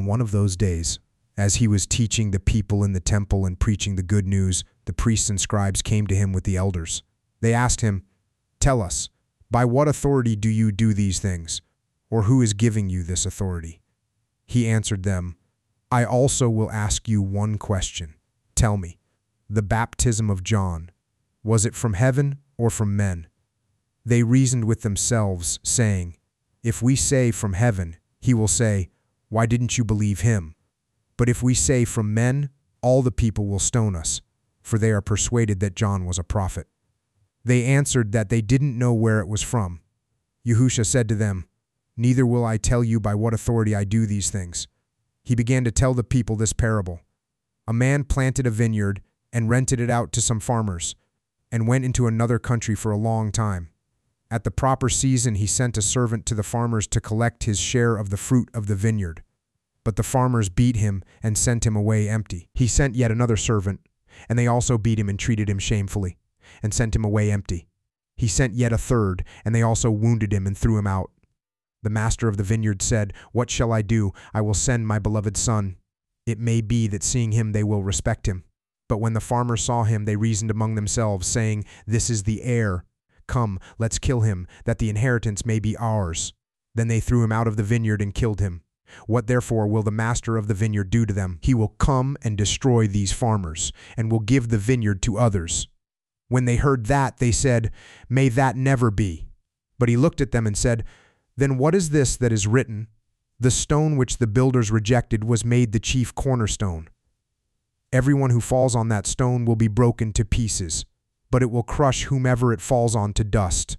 On one of those days, as he was teaching the people in the temple and preaching the good news, the priests and scribes came to him with the elders. They asked him, "Tell us, by what authority do you do these things? Or who is giving you this authority?" He answered them, "I also will ask you one question. Tell me, the baptism of John, was it from heaven or from men?" They reasoned with themselves, saying, "If we say from heaven, he will say, 'Why didn't you believe him?' But if we say from men, all the people will stone us, for they are persuaded that John was a prophet." They answered that they didn't know where it was from. Yahusha said to them, "Neither will I tell you by what authority I do these things." He began to tell the people this parable. A man planted a vineyard and rented it out to some farmers, and went into another country for a long time. At the proper season he sent a servant to the farmers to collect his share of the fruit of the vineyard. But the farmers beat him and sent him away empty. He sent yet another servant, and they also beat him and treated him shamefully, and sent him away empty. He sent yet a third, and they also wounded him and threw him out. The master of the vineyard said, "What shall I do? I will send my beloved son. It may be that seeing him they will respect him." But when the farmers saw him, they reasoned among themselves, saying, "This is the heir. Come, let's kill him, that the inheritance may be ours." Then they threw him out of the vineyard and killed him. What therefore will the master of the vineyard do to them? He will come and destroy these farmers, and will give the vineyard to others. When they heard that, they said, "May that never be." But he looked at them and said, "Then what is this that is written? The stone which the builders rejected was made the chief cornerstone. Everyone who falls on that stone will be broken to pieces, but it will crush whomever it falls on to dust."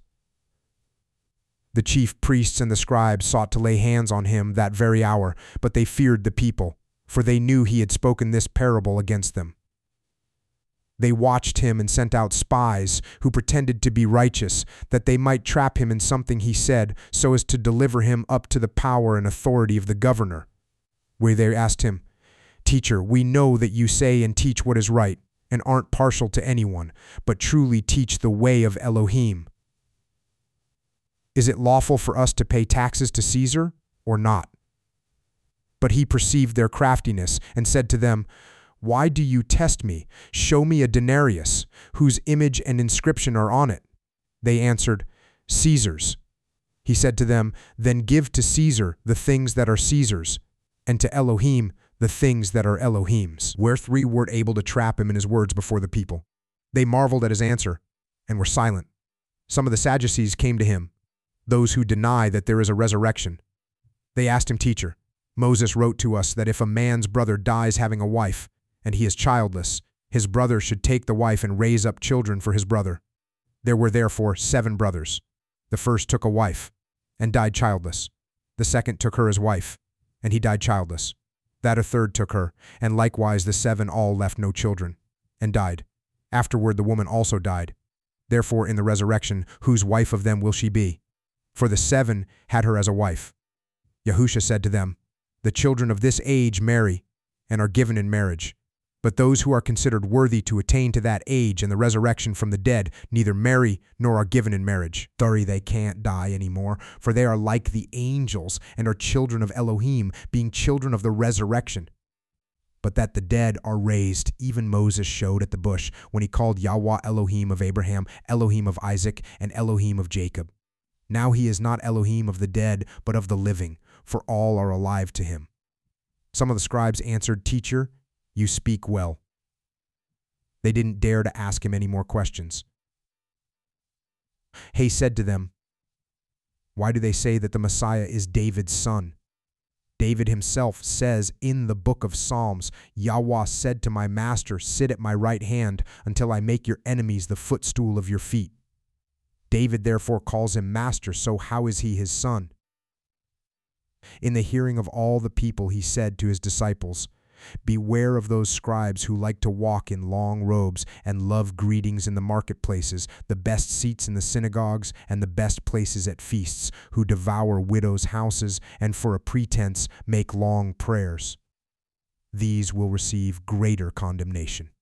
The chief priests and the scribes sought to lay hands on him that very hour, but they feared the people, for they knew he had spoken this parable against them. They watched him and sent out spies who pretended to be righteous, that they might trap him in something he said, so as to deliver him up to the power and authority of the governor. Where they asked him, "Teacher, we know that you say and teach what is right, and aren't partial to anyone, but truly teach the way of Elohim. Is it lawful for us to pay taxes to Caesar or not?" But he perceived their craftiness and said to them, "Why do you test me? Show me a denarius, whose image and inscription are on it." They answered, "Caesar's." He said to them, "Then give to Caesar the things that are Caesar's, and to Elohim the things that are Elohim's." Where three weren't able to trap him in his words before the people. They marveled at his answer and were silent. Some of the Sadducees came to him, those who deny that there is a resurrection. They asked him, "Teacher, Moses wrote to us that if a man's brother dies having a wife, and he is childless, his brother should take the wife and raise up children for his brother. There were therefore 7 brothers. The first took a wife, and died childless. The second took her as wife, and he died childless. That a third took her, and likewise the 7 all left no children, and died. Afterward the woman also died. Therefore in the resurrection, whose wife of them will she be? For the 7 had her as a wife." Yahusha said to them, "The children of this age marry, and are given in marriage. But those who are considered worthy to attain to that age and the resurrection from the dead neither marry nor are given in marriage. Sorry, they can't die anymore, for they are like the angels and are children of Elohim, being children of the resurrection. But that the dead are raised, even Moses showed at the bush, when he called Yahweh Elohim of Abraham, Elohim of Isaac, and Elohim of Jacob. Now he is not Elohim of the dead, but of the living, for all are alive to him." Some of the scribes answered, "Teacher, you speak well." They didn't dare to ask him any more questions. He said to them, "Why do they say that the Messiah is David's son? David himself says in the book of Psalms, 'Yahweh said to my master, sit at my right hand until I make your enemies the footstool of your feet.' David therefore calls him master, so how is he his son?" In the hearing of all the people he said to his disciples, "Beware of those scribes who like to walk in long robes and love greetings in the marketplaces, the best seats in the synagogues, and the best places at feasts, who devour widows' houses and for a pretense make long prayers. These will receive greater condemnation."